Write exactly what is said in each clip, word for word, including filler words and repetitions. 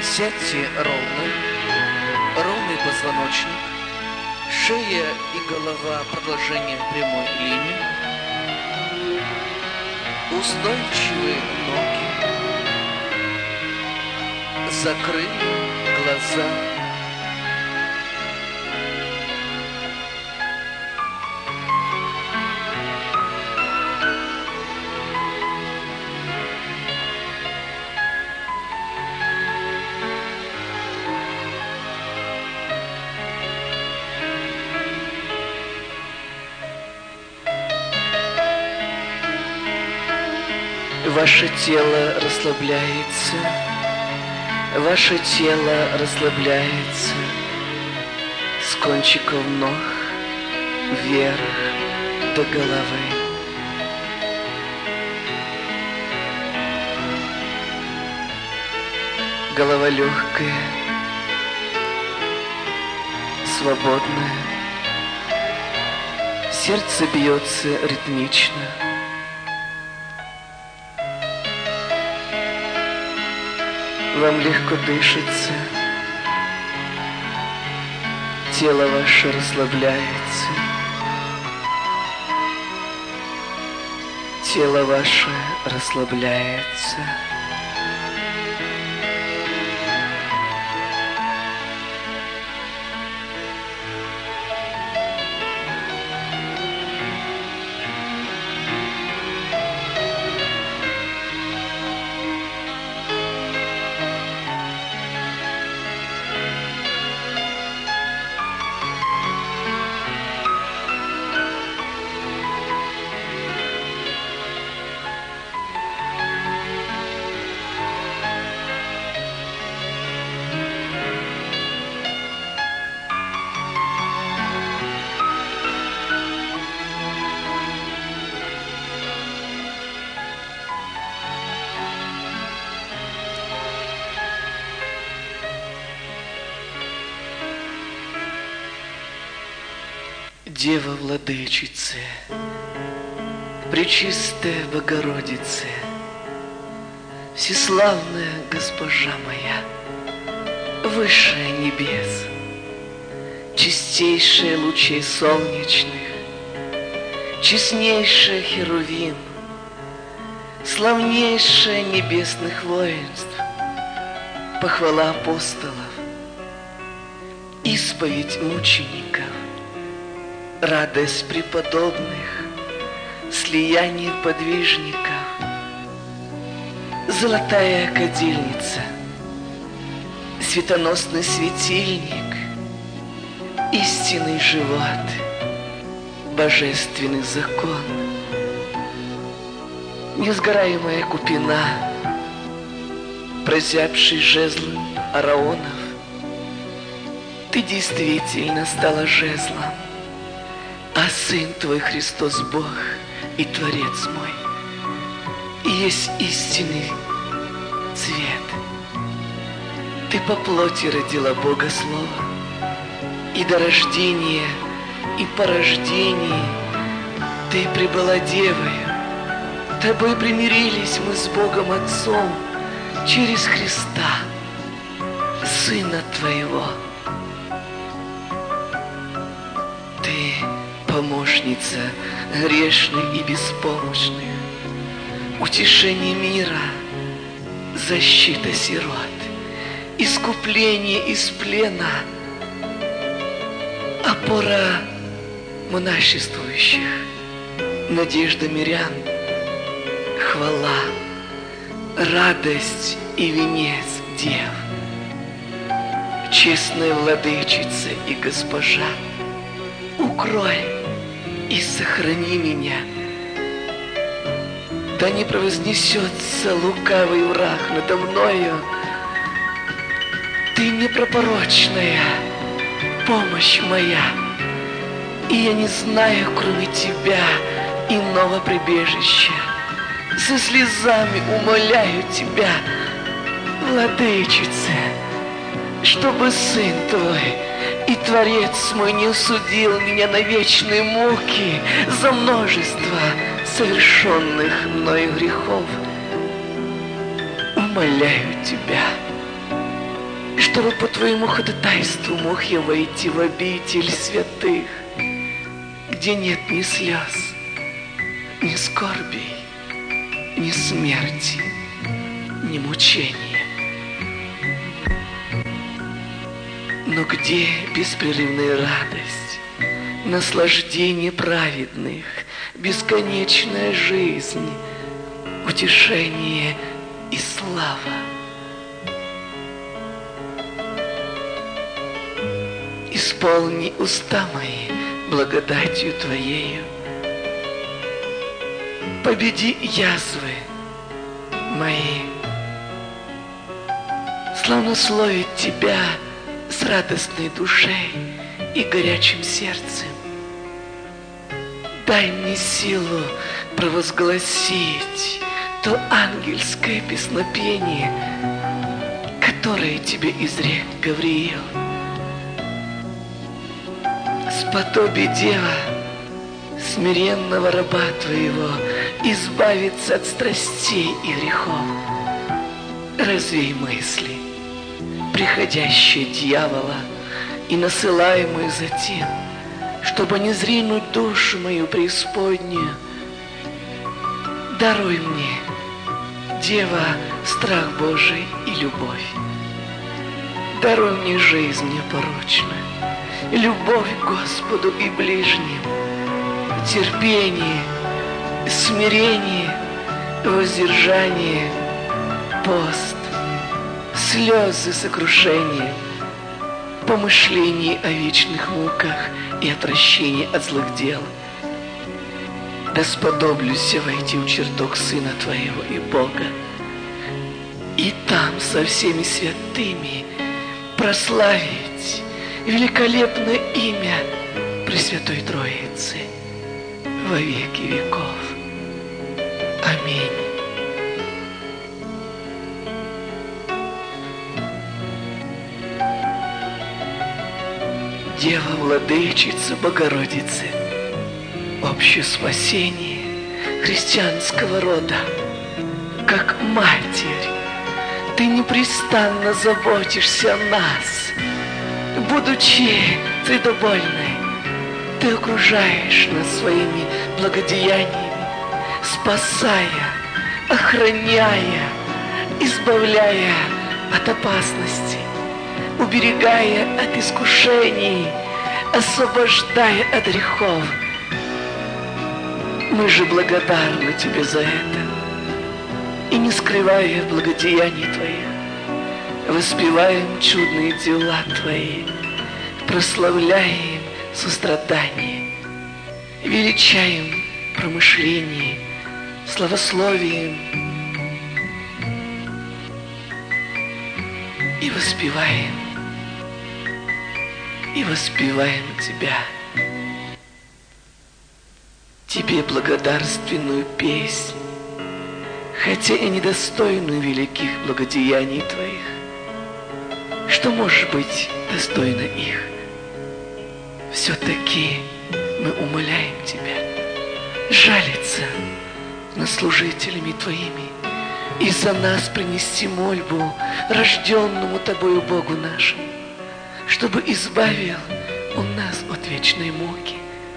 Сядьте ровно, ровный позвоночник, шея и голова продолжение прямой линии, устойчивые ноги, закрыли глаза. Ваше тело расслабляется, ваше тело расслабляется с кончиков ног вверх до головы. Голова легкая, свободная, сердце бьется ритмично. Вам легко дышится, тело ваше расслабляется, тело ваше расслабляется. Дева Владычица, Пречистая Богородица, Всеславная Госпожа моя, Высшая небес, Чистейшая лучей солнечных, Честнейшая Херувим, Славнейшая небесных воинств, Похвала апостолов, Исповедь мучеников, радость преподобных, слияние подвижников, золотая кадильница, светоносный светильник, истинный живот, божественный закон, несгораемая купина, прозябший жезл Араонов, ты действительно стала жезлом, а Сын Твой Христос Бог и Творец мой, и есть истинный цвет. Ты по плоти родила Бога Слова, и до рождения, и по рождении Ты пребыла Девою. Тобой примирились мы с Богом Отцом через Христа, Сына Твоего. Ты помощница грешных и беспомощных, утешение мира, защита сирот, искупление из плена, опора монашествующих, надежда мирян, хвала, радость и венец дев, честная владычица и госпожа, укрой и сохрани меня. Да не превознесется лукавый враг надо мною. Ты непропорочная помощь моя, и я не знаю, кроме Тебя, иного прибежища. Со слезами умоляю Тебя, Владычица, чтобы Сын Твой и Творец мой не осудил меня на вечные муки за множество совершенных мною грехов. Умоляю Тебя, чтобы по Твоему ходатайству мог я войти в обитель святых, где нет ни слез, ни скорбей, ни смерти, ни мучения, но где беспрерывная радость, наслаждение праведных, бесконечная жизнь, утешение и слава. Исполни уста мои благодатью Твоею, победи язвы мои, славнословить Тебя с радостной душой и горячим сердцем. Дай мне силу провозгласить то ангельское песнопение, которое Тебе изрек Гавриил. Сподоби, Дева, смиренного раба Твоего избавиться от страстей и грехов. Развей мысли, приходящие дьявола и насылаемые затем, чтобы не зринуть душу мою преисподнюю. Даруй мне, Дева, страх Божий и любовь. Даруй мне жизнь непорочную, любовь к Господу и ближним, терпение, смирение, воздержание, пост, слезы сокрушения, помышление о вечных муках и отвращение от злых дел. Да сподоблюсь войти в чертог Сына Твоего и Бога, и там со всеми святыми прославить великолепное имя Пресвятой Троицы во веки веков. Аминь. Дева, Владычица, Богородица, общее спасение христианского рода, как Матерь, Ты непрестанно заботишься о нас. Будучи вредобольной, Ты окружаешь нас своими благодеяниями, спасая, охраняя, избавляя от опасности, уберегая от искушений, освобождая от грехов. Мы же благодарны Тебе за это, и, не скрывая благодеяний Твоих, воспеваем чудные дела Твои, прославляем сострадание, величаем промышление, славословием и воспеваем, и воспеваем Тебя. Тебе благодарственную песнь, хотя и недостойную великих благодеяний Твоих, что может быть достойно их. Все-таки мы умоляем Тебя жалиться над служителями Твоими и за нас принести мольбу рожденному Тобою Богу нашему, чтобы избавил Он нас от вечной муки.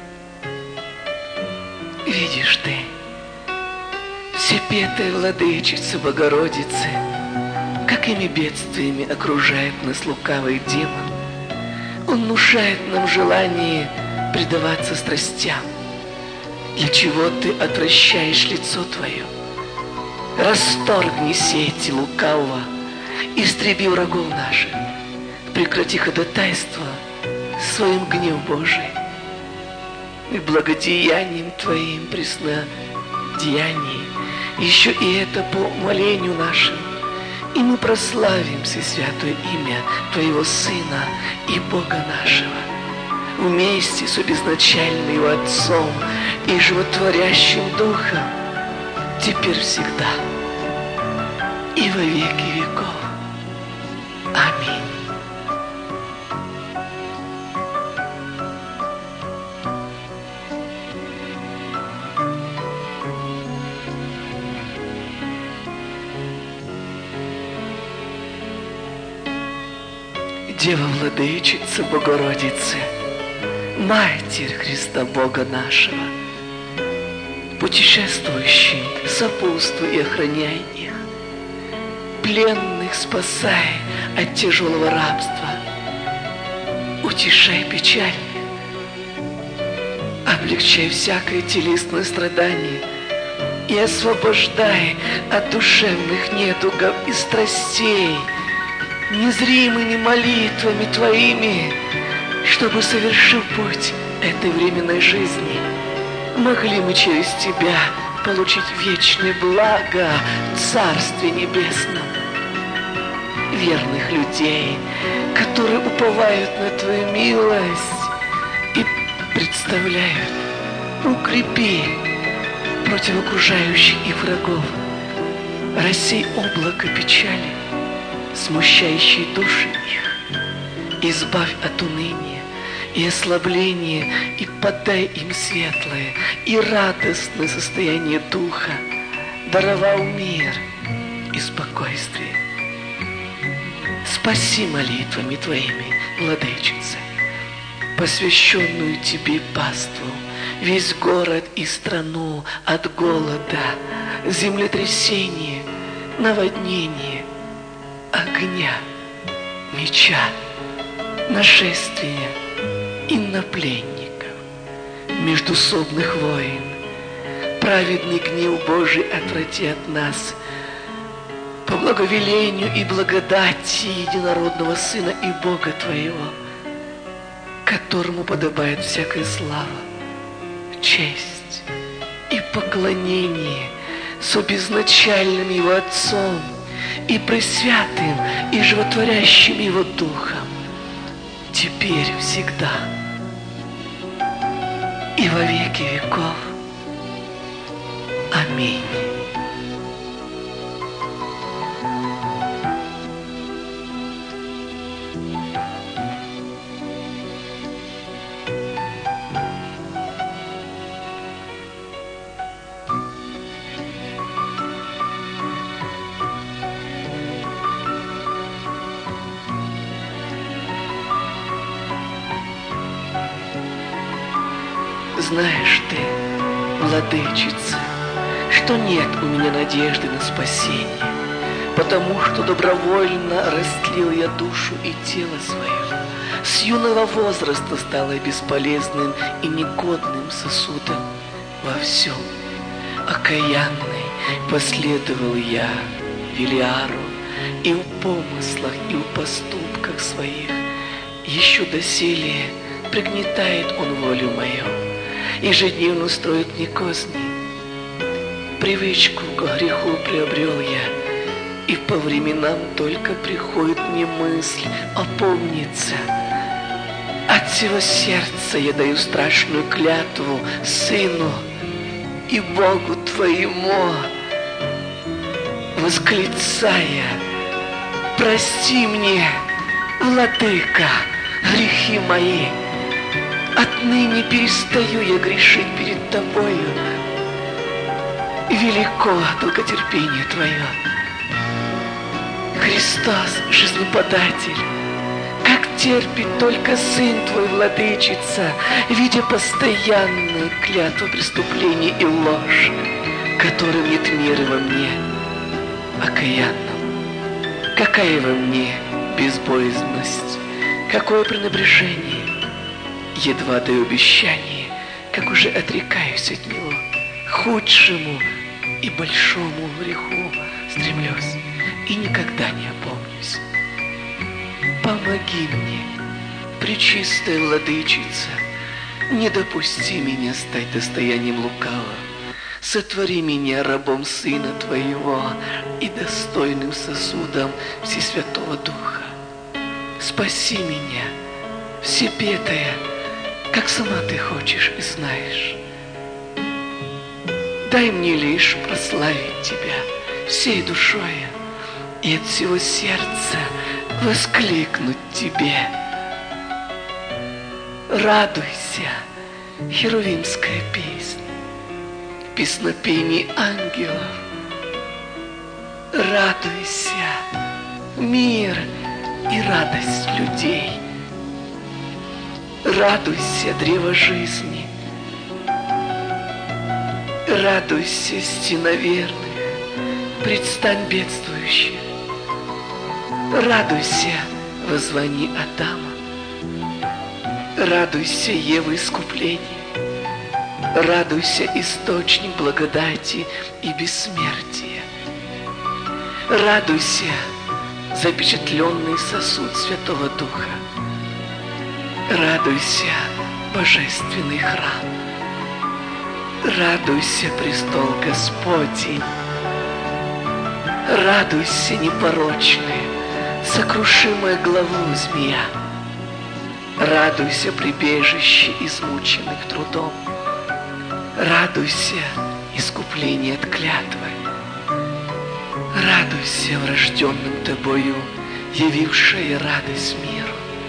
Видишь Ты, всепетая Владычица Богородицы, какими бедствиями окружает нас лукавый демон. Он внушает нам желание предаваться страстям, для чего Ты отвращаешь лицо Твое. Расторгни сети лукавого, истреби врагов наших, прекрати ходатайство своим гнев Божий. И благодеянием Твоим преснодеянии, еще и это по молению нашему, и мы прославим святое имя Твоего Сына и Бога нашего, вместе с обезначальным Его Отцом и животворящим Духом, теперь всегда и во веки веков. Аминь. Дева Владычица Богородица, Матерь Христа Бога нашего, путешествующим сопутствуй и охраняй их, пленных спасай от тяжелого рабства, утешай печаль, облегчай всякое телесное страдание и освобождай от душевных недугов и страстей незримыми молитвами Твоими, чтобы, совершив путь этой временной жизни, могли мы через Тебя получить вечное благо в Царстве Небесном. Верных людей, которые уповают на Твою милость и представляют, укрепи против окружающих их врагов, рассей облако печали, смущающие души их, избавь от уныния и ослабления, и подай им светлое и радостное состояние духа, даровал мир и спокойствие. Спаси молитвами Твоими, Владычица, посвященную Тебе паству, весь город и страну от голода, землетрясения, наводнения, огня, меча, нашествия и на пленников, междусобных войн. Праведный гнев Божий отврати от нас, по благовелению и благодати единородного Сына и Бога Твоего, которому подобает всякая слава, честь и поклонение с обезначальным Его Отцом и пресвятым и животворящим Его Духом, теперь всегда и во веки веков. Аминь. Знаешь ты, Владычица, что нет у меня надежды на спасение, потому что добровольно растлил я душу и тело свое. С юного возраста стал я бесполезным и негодным сосудом во всем. Окаянный последовал я Велиару и в помыслах, и в поступках своих. Еще доселе пригнетает он волю мою, ежедневно строит мне козни. Привычку к греху приобрел я, и по временам только приходит мне мысль опомниться. От всего сердца я даю страшную клятву Сыну и Богу Твоему, восклицая: прости мне, Владыка, грехи мои. Отныне перестаю я грешить перед Тобою. Велико долготерпение Твое. Христос, жизнеподатель, как терпит только Сын Твой, Владычица, видя постоянную клятву преступления и ложь, которым нет меры во мне, окаянном. Какая во мне безбоязнность, какое пренебрежение. Едва даю обещание, как уже отрекаюсь от него, худшему и большому греху стремлюсь и никогда не опомнюсь. Помоги мне, пречистая Владычица, не допусти меня стать достоянием лукавого. Сотвори меня рабом Сына Твоего и достойным сосудом Всесвятого Духа. Спаси меня, всепетая, как сама Ты хочешь и знаешь. Дай мне лишь прославить Тебя всей душою и от всего сердца воскликнуть Тебе. Радуйся, херувимская песня, песнопение ангелов. Радуйся, мир и радость людей. Радуйся, древо жизни, радуйся, стена верных, предстань бедствующих. Радуйся, воззвани Адама, радуйся, Ева, искупления, радуйся, источник благодати и бессмертия. Радуйся, запечатленный сосуд Святого Духа. Радуйся, божественный храм. Радуйся, престол Господень. Радуйся, непорочная, сокрушимая главу змея. Радуйся, прибежище измученных трудом. Радуйся, искупление от клятвы. Радуйся, врожденным тобою, явившая радость миру.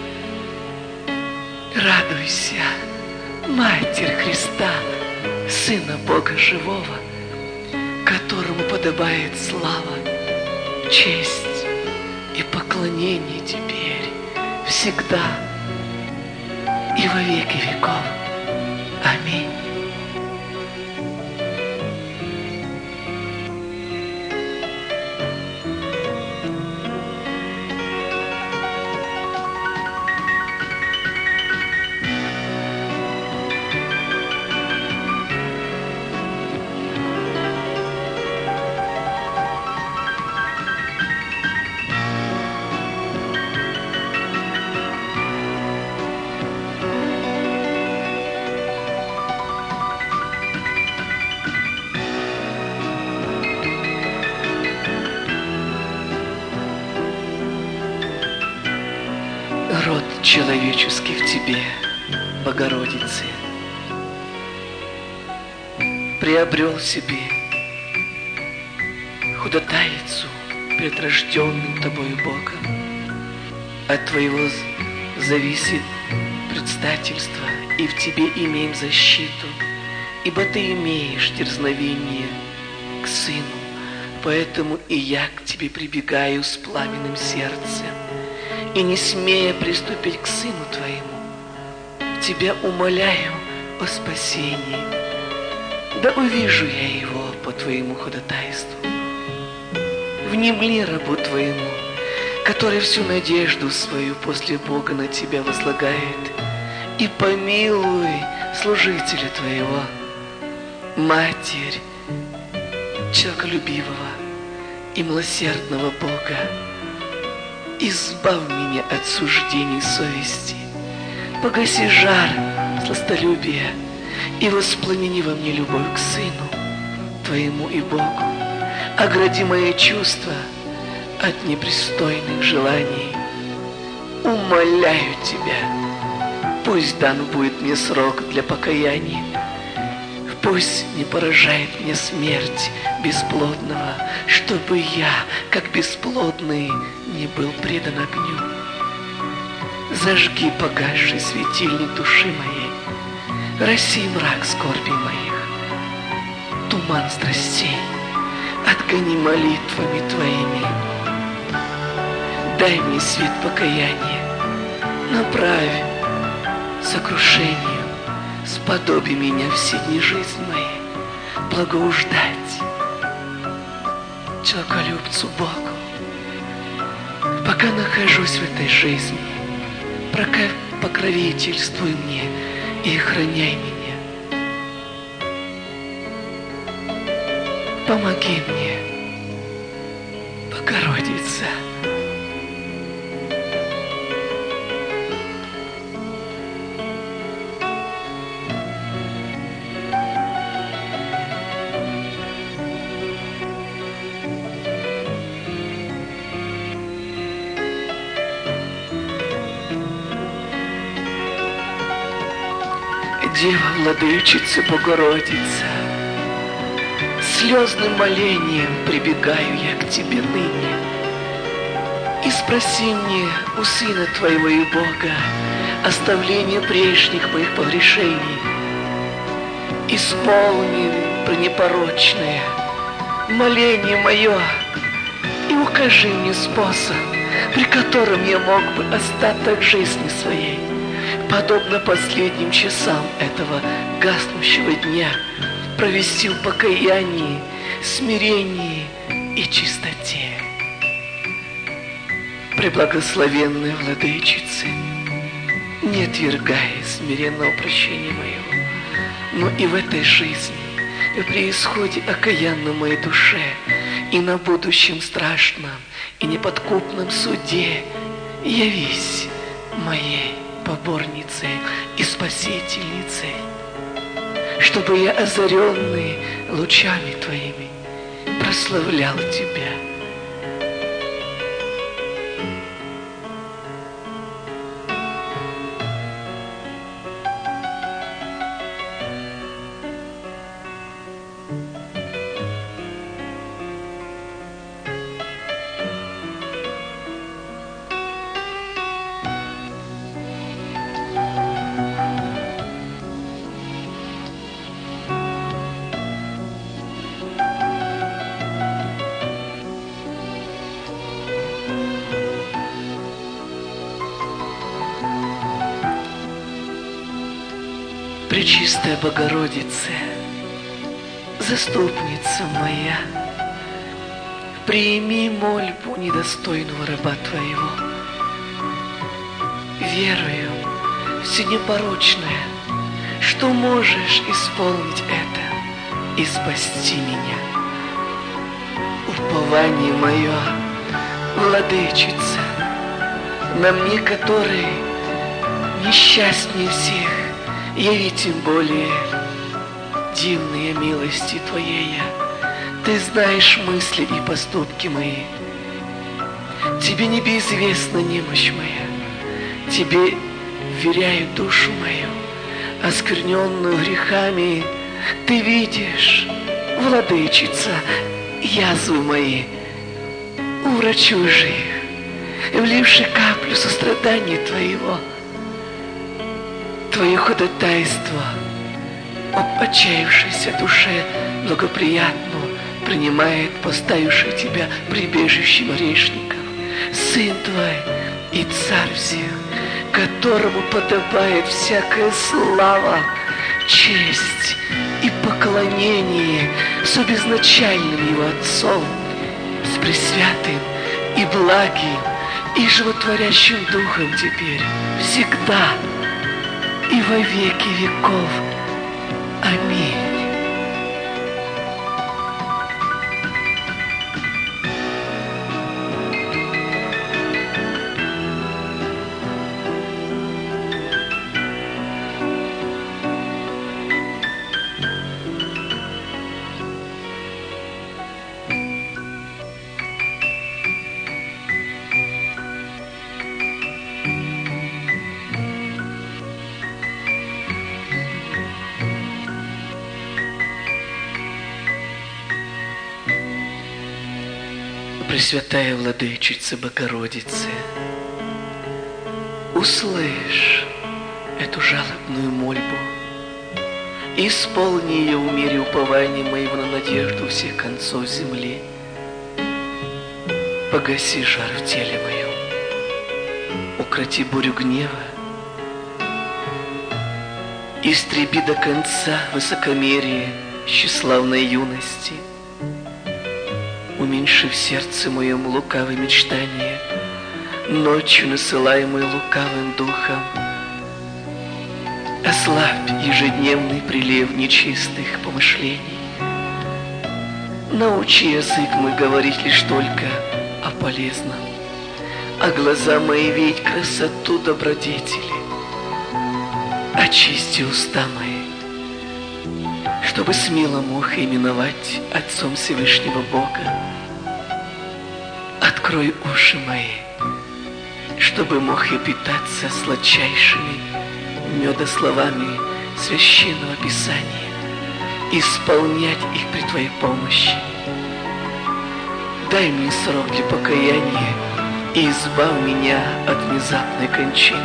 Радуйся, Матерь Христа, Сына Бога Живого, которому подобает слава, честь и поклонение теперь, всегда и во веки веков. Аминь. Род человеческий в тебе, Богородицы, приобрел себе ходатайцу пред рожденным тобою Богом. От твоего зависит предстательство, и в тебе имеем защиту, ибо ты имеешь дерзновение к Сыну, поэтому и я к тебе прибегаю с пламенным сердцем, и не смея приступить к Сыну Твоему, Тебя умоляю о спасении, да увижу я Его по Твоему ходатайству. Внемли рабу Твоему, который всю надежду свою после Бога на Тебя возлагает, и помилуй служителя Твоего, Матерь человеколюбивого и милосердного Бога. Избавь меня от суждений совести, погаси жар сластолюбия и воспламени во мне любовь к Сыну Твоему и Богу. Огради мои чувства от непристойных желаний. Умоляю Тебя, пусть дан будет мне срок для покаяния, пусть не поражает мне смерть бесплодного, чтобы я, как бесплодный, не был предан огню. Зажги погасший светильник души моей, рассей мрак скорбей моих, туман страстей отгони молитвами Твоими. Дай мне свет покаяния, направь сокрушению, сподоби меня все дни жизни моей благоуждать человеколюбцу Богу. Пока нахожусь в этой жизни, покровительствуй мне и охраняй меня. Помоги мне, Богородица. Дева, Владычица, Богородица, слезным молением прибегаю я к Тебе ныне. И спроси мне у Сына Твоего и Бога оставление прежних моих погрешений. Исполни пренепорочное моление мое и укажи мне способ при котором я мог бы остаток жизни своей, подобно последним часам этого гаснущего дня, провести в покаянии, смирении и чистоте. Преблагословенная Владычице, не отвергай смиренного прощения моего, но и в этой жизни, и при исходе окаянном моей душе, и на будущем страшном и неподкупном суде явись моей поборницей и спасительницей, чтобы я, озаренный лучами Твоими, прославлял Тебя. Пречистая Богородица, заступница моя, прими мольбу недостойного раба Твоего. Верую всенепорочное, что можешь исполнить это и спасти меня. Упование мое, Владычица, на мне, который несчастнее всех, яви тем более дивные милости Твоей. Ты знаешь мысли и поступки мои. Тебе не безвестна немощь моя. Тебе вверяю душу мою, оскверненную грехами. Ты видишь, Владычица, язвы мои. Уврачуй же их, вливши каплю сострадания Твоего. Твое ходатайство об отчаявшейся душе благоприятно принимает поставивший Тебя прибежищем грешников, Сын Твой и Царь всех, которому подобает всякая слава, честь и поклонение с обезначальным Его Отцом, с пресвятым и благим и животворящим Духом теперь, всегда и во веки веков. Аминь. Пресвятая Владычица Богородица, услышь эту жалобную мольбу, исполни ее в мире упования моего на надежду всех концов земли. Погаси жар в теле моем, укроти бурю гнева, истреби до конца высокомерие тщеславной юности, уменьши в сердце моем лукавые мечтания, ночью насылаемые лукавым духом. Ослабь ежедневный прилив нечистых помышлений. Научи язык мой говорить лишь только о полезном, а глаза мои видеть красоту добродетели. Очисти уста мои, чтобы смело мог именовать Отцом Всевышнего Бога. Открой уши мои, чтобы мог я питаться сладчайшими медословами Священного Писания, исполнять их при Твоей помощи. Дай мне срок для покаяния и избавь меня от внезапной кончины.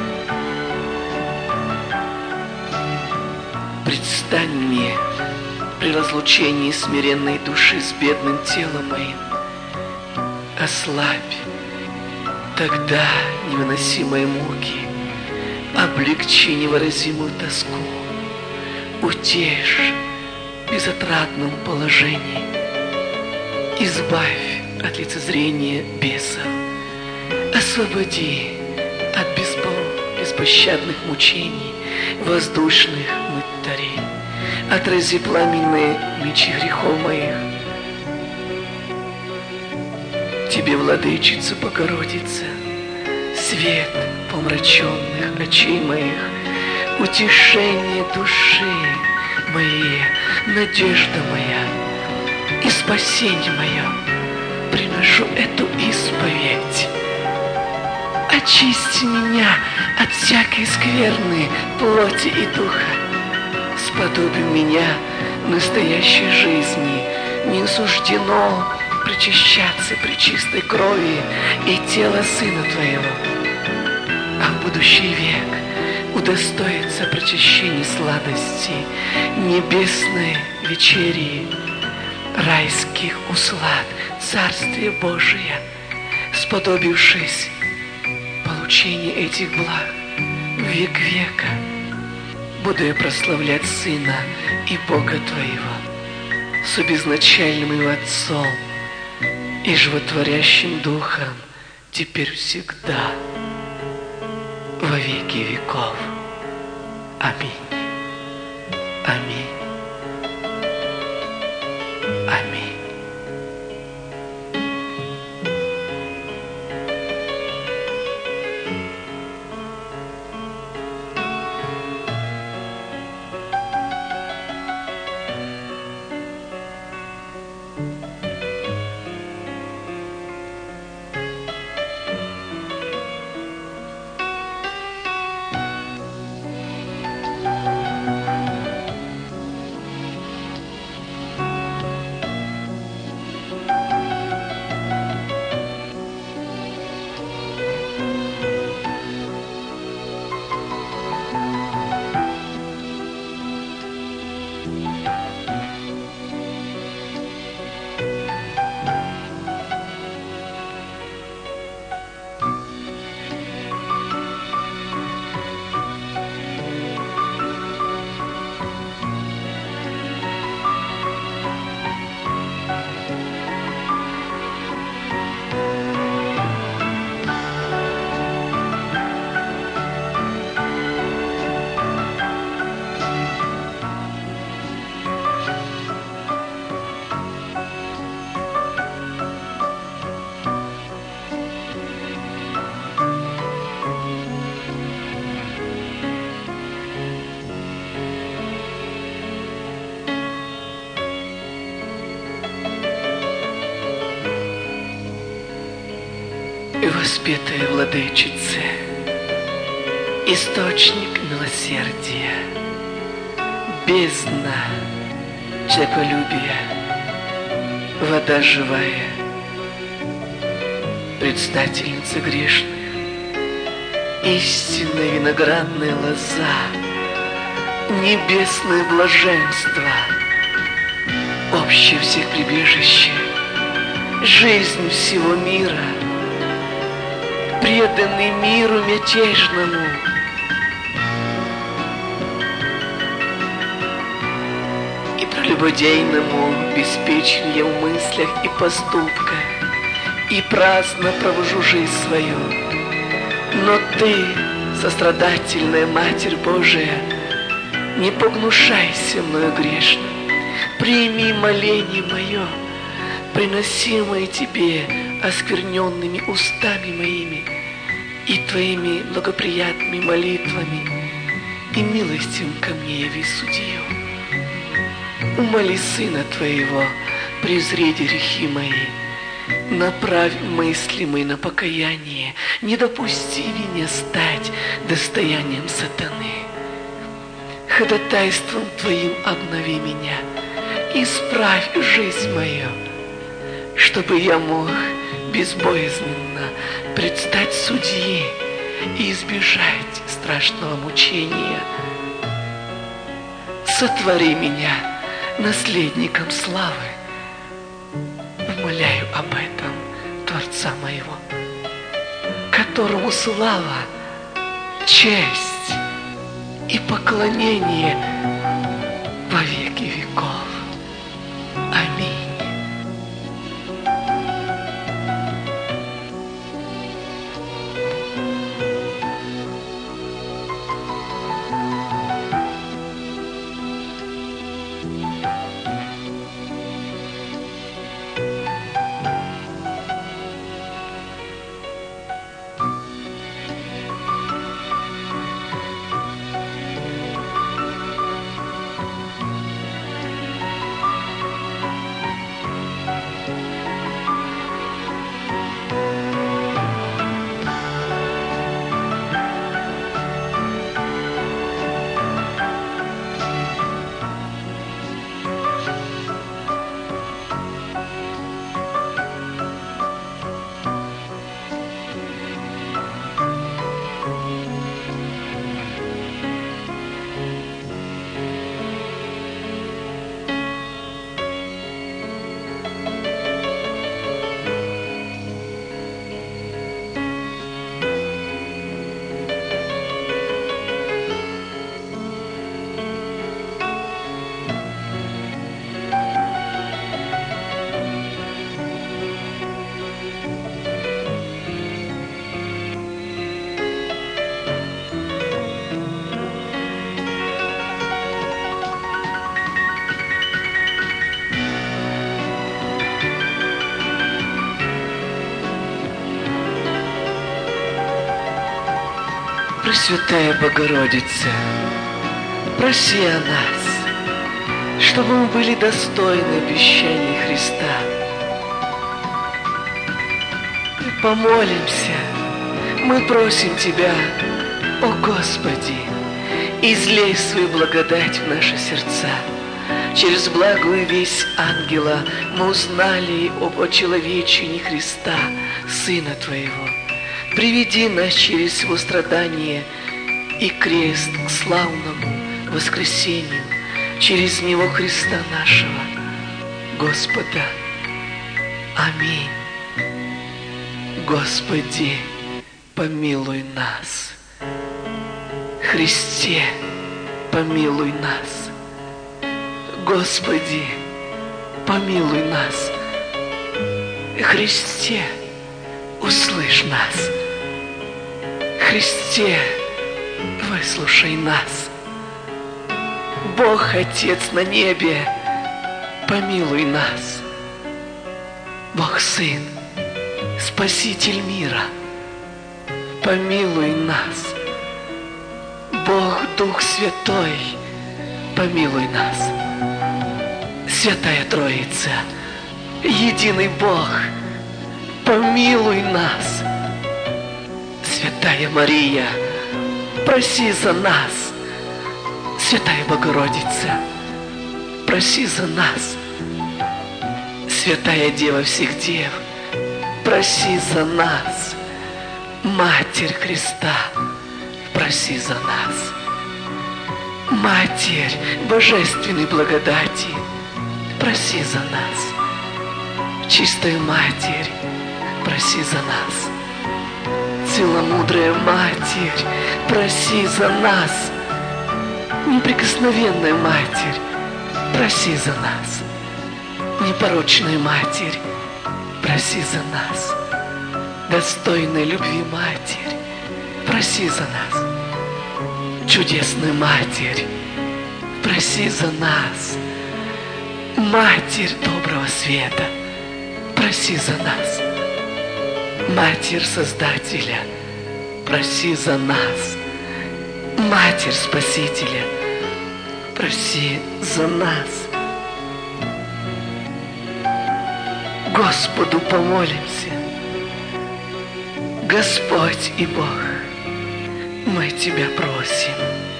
Предстань мне при разлучении смиренной души с бедным телом моим. Ослабь тогда невыносимые муки, облегчи невыразимую тоску, утешь в безотрадном положении, избавь от лицезрения бесов, освободи от беспо- беспощадных мучений воздушных мытарей, отрази пламенные мечи грехов моих. Тебе, Владычица Богородица, свет помраченных очей моих, утешение души моей, надежда моя и спасение мое, приношу эту исповедь. Очисти меня от всякой скверны плоти и духа, сподоби меня настоящей жизни, не суждено причащаться при чистой крови и тела Сына Твоего, а в будущий век удостоится причащения сладости небесной вечери, райских услад Царствия Божия, сподобившись получения этих благ в век века, буду я прославлять Сына и Бога Твоего с обезначальным Его Отцом и животворящим Духом, теперь всегда, во веки веков. Аминь. Аминь. Аминь. Воспетая Владычице, источник милосердия, бездна человеколюбия, вода живая, предстательница грешных, истинная виноградная лоза, небесное блаженство, общее всех прибежище, жизнь всего мира, преданный миру мятежному, и прелюбодейному беспечнее в мыслях и поступках, и праздно провожу жизнь свою. Но Ты, сострадательная Матерь Божия, не погнушайся мною грешным, прими моление мое, приносимое Тебе оскверненными устами моими и Твоими благоприятными молитвами, и милостивым ко мне яви судью. Умоли Сына Твоего, презри грехи мои, направь мысли мои на покаяние, не допусти меня стать достоянием сатаны. Ходатайством Твоим обнови меня, исправь жизнь мою, чтобы я мог безбоязненно предстать судье и избежать страшного мучения. Сотвори меня наследником славы. Умоляю об этом Творца моего. которому слава, честь и поклонение во веки веков. Аминь. Пресвятая Богородица, проси о нас, чтобы мы были достойны обещаний Христа. Помолимся, мы просим Тебя, о Господи, излей свою благодать в наши сердца. Через благую весть ангела мы узнали об очеловечении Христа, Сына Твоего. Приведи нас через его страдания и крест к славному воскресению, через него Христа нашего, Господа. Аминь. Господи, помилуй нас. Христе, помилуй нас. Господи, помилуй нас. Христе, услышь нас. Христе, выслушай нас. Бог Отец на небе, помилуй нас. Бог Сын, Спаситель мира, помилуй нас. Бог Дух Святой, помилуй нас. Святая Троица, единый Бог, помилуй нас. Святая Мария, проси за нас. Святая Богородица, проси за нас. Святая Дева всех дев, проси за нас. Матерь Христа, проси за нас. Матерь Божественной благодати, проси за нас. Чистая Матерь, проси за нас. Целомудрая Матерь, проси за нас. Неприкосновенная Матерь, проси за нас. Непорочная Матерь, проси за нас. Достойная любви Матерь, проси за нас. Чудесная Матерь, проси за нас. Матерь доброго света, проси за нас. Матерь Создателя, проси за нас. Матерь Спасителя, проси за нас. Господу помолимся. Господь и Бог, мы Тебя просим.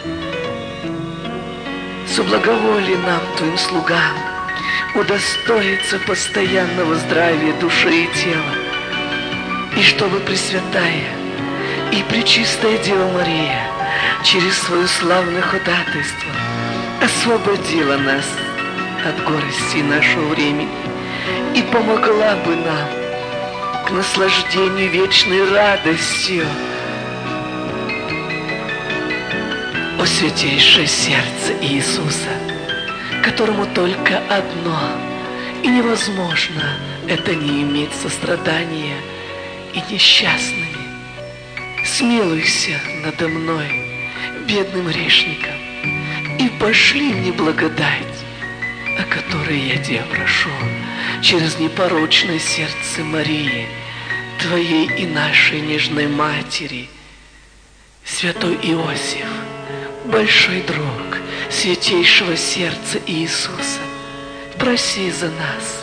Соблаговоли нам, Твоим слугам, удостоиться постоянного здравия души и тела, и чтобы Пресвятая и Пречистая Дева Мария через свое славное ходатайство освободила нас от горести нашего времени и помогла бы нам к наслаждению вечной радостью. О святейшее сердце Иисуса, которому только одно и невозможно это не иметь сострадания и несчастными. Смилуйся надо мной, бедным грешником, и пошли мне благодать, о которой я тебя прошу, через непорочное сердце Марии, Твоей и нашей нежной Матери. Святой Иосиф, большой друг святейшего сердца Иисуса, проси за нас.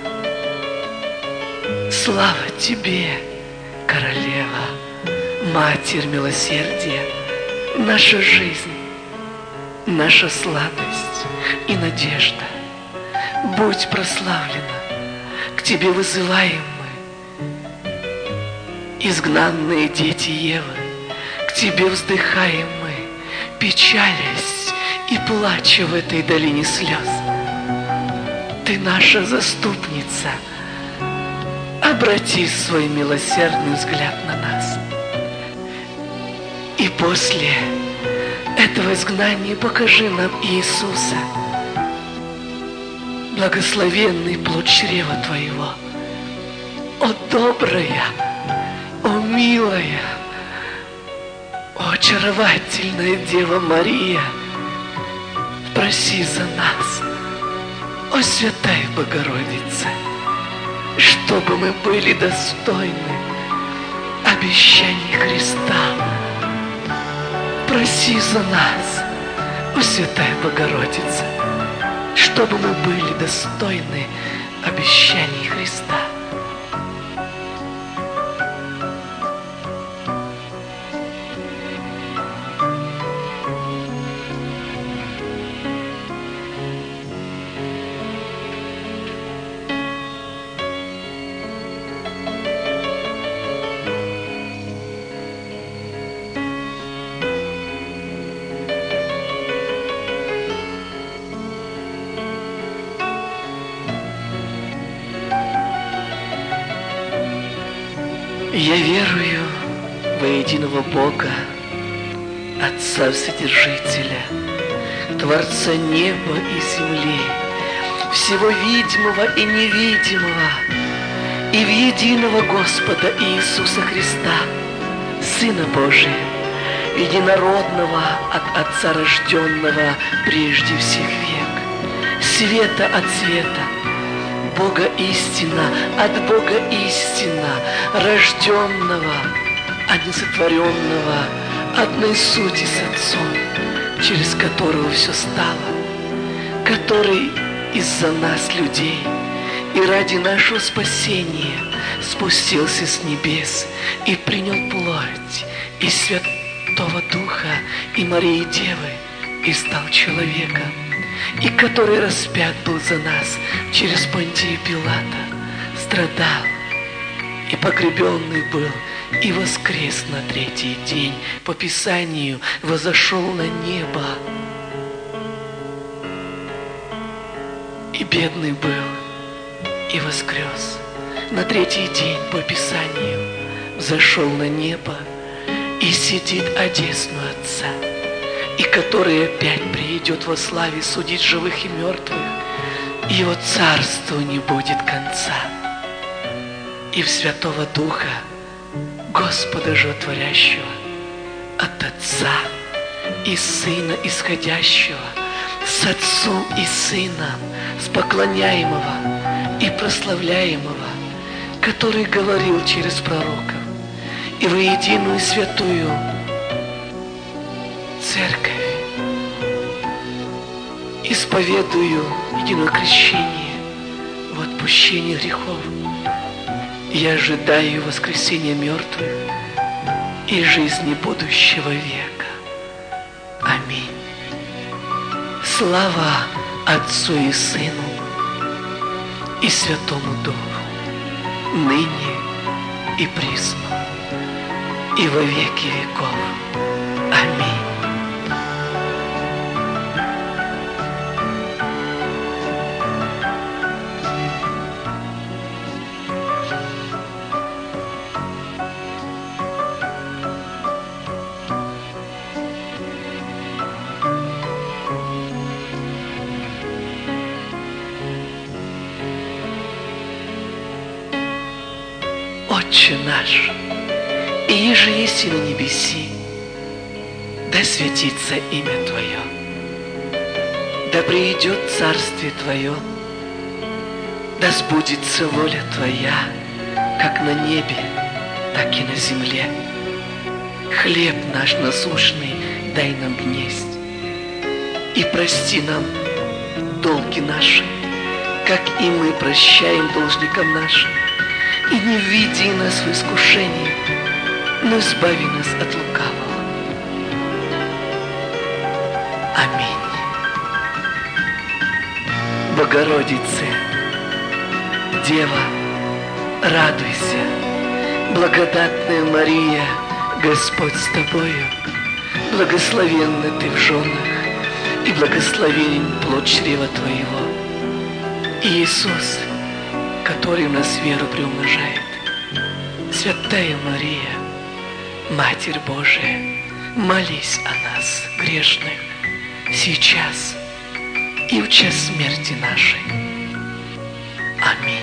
Слава Тебе, Королева, Матерь милосердия, наша жизнь, наша сладость и надежда. Будь прославлена, к Тебе вызываем мы, изгнанные дети Евы, к Тебе вздыхаем мы, печалясь и плача в этой долине слез. Ты наша заступница, обрати свой милосердный взгляд на нас. И после этого изгнания покажи нам Иисуса, благословенный плод чрева Твоего. О добрая, о милая, о очаровательная Дева Мария, проси за нас, о святая Богородица, чтобы мы были достойны обещаний Христа. Проси за нас, о святая Богородица, чтобы мы были достойны обещаний Христа. Я верую во единого Бога, Отца Вседержителя, Творца неба и земли, всего видимого и невидимого, и в единого Господа Иисуса Христа, Сына Божия, единородного от Отца рожденного прежде всех век, света от света, Бога истина, от Бога истина, рожденного, а не сотворенного, одной сути с Отцом, через которого все стало, который из-за нас, людей, и ради нашего спасения спустился с небес и принял плоть из Святого Духа и Марии Девы и стал человеком, и который распят был за нас через Понтия Пилата, страдал, и погребенный был, и воскрес на третий день, по Писанию возошел на небо, и бедный был, и воскрес на третий день, по Писанию взошел на небо, и сидит одесную Отца, и который опять приидет во славе судить живых и мертвых, и его царству не будет конца. И в Святого Духа, Господа Животворящего, от Отца и Сына исходящего, с Отцом и Сыном, с поклоняемого и прославляемого, который говорил через пророков, и во единую святую Церковь, исповедую единое крещение в отпущении грехов. Я ожидаю воскресения мертвых и жизни будущего века. Аминь. Слава Отцу и Сыну и Святому Духу, ныне и присно, и во веки веков. Аминь. Отче наш, и еже еси на небеси, да святится имя Твое, да придет Царствие Твое, да сбудется воля Твоя, как на небе, так и на земле. Хлеб наш насущный дай нам днесь, и прости нам долги наши, как и мы прощаем должникам нашим. И не введи нас в искушение, но избави нас от лукавого. Аминь. Богородице, Дева, радуйся, благодатная Мария, Господь с тобою, благословенна ты в женах, и благословен плод чрева твоего. И Иисус, который в нас веру приумножает. Святая Мария, Матерь Божия, молись о нас, грешных, сейчас и в час смерти нашей. Аминь.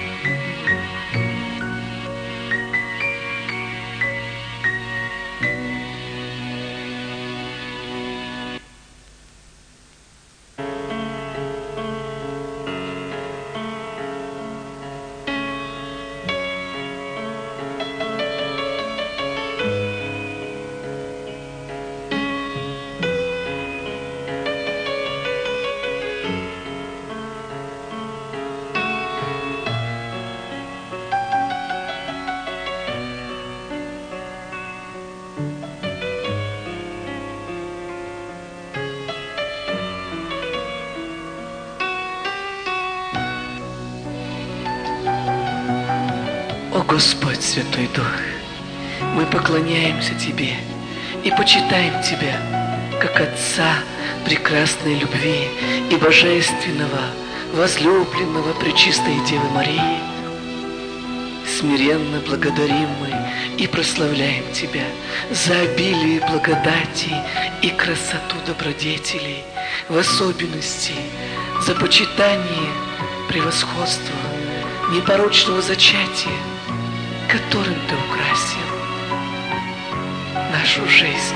О Господь, Святой Дух, мы поклоняемся Тебе и почитаем Тебя, как Отца прекрасной любви и божественного, возлюбленного Пречистой Девы Марии. Смиренно благодарим мы и прославляем Тебя за обилие благодати и красоту добродетелей, в особенности за почитание превосходства непорочного зачатия, которым Ты украсил нашу жизнь.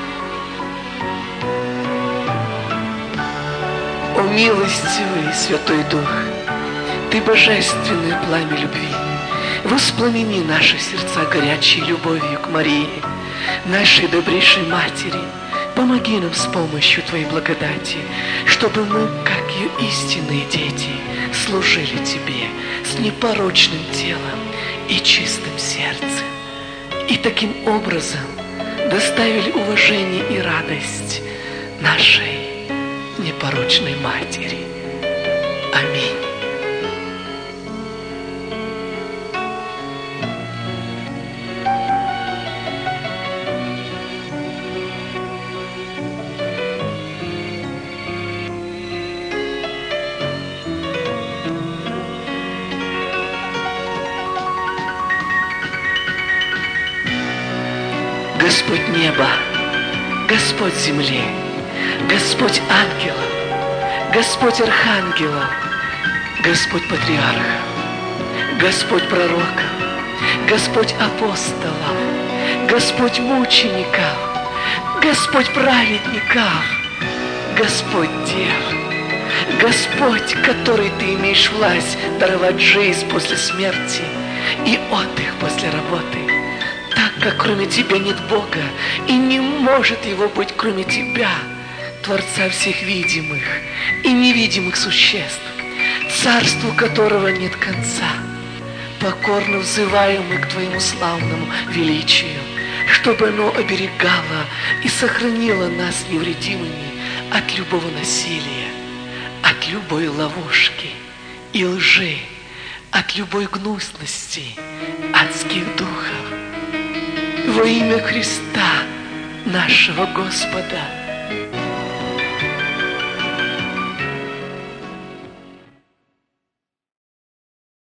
О милостивый Святой Дух, Ты божественное пламя любви, воспламени наши сердца горячей любовью к Марии, нашей добрейшей Матери. Помоги нам с помощью Твоей благодати, чтобы мы, как ее истинные дети, служили Тебе с непорочным телом и чистым сердцем, и таким образом доставили уважение и радость нашей непорочной Матери. Аминь. Господь неба, Господь земли, Господь ангелов, Господь архангелов, Господь патриархов, Господь пророков, Господь апостолов, Господь мучеников, Господь праведников, Господь дев, Господь, который Ты имеешь власть даровать жизнь после смерти и отдых после работы. Так как кроме Тебя нет Бога, и не может Его быть кроме Тебя, Творца всех видимых и невидимых существ, царству которого нет конца, покорно взываем мы к Твоему славному величию, чтобы оно оберегало и сохранило нас невредимыми от любого насилия, от любой ловушки и лжи, от любой гнусности, адских духов. Во имя Христа, нашего Господа,